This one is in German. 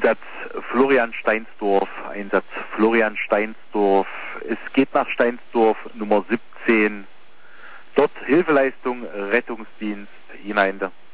Einsatz Florian Steinsdorf, Es geht nach Steinsdorf Nummer 17. Dort Hilfeleistung, Rettungsdienst hinein.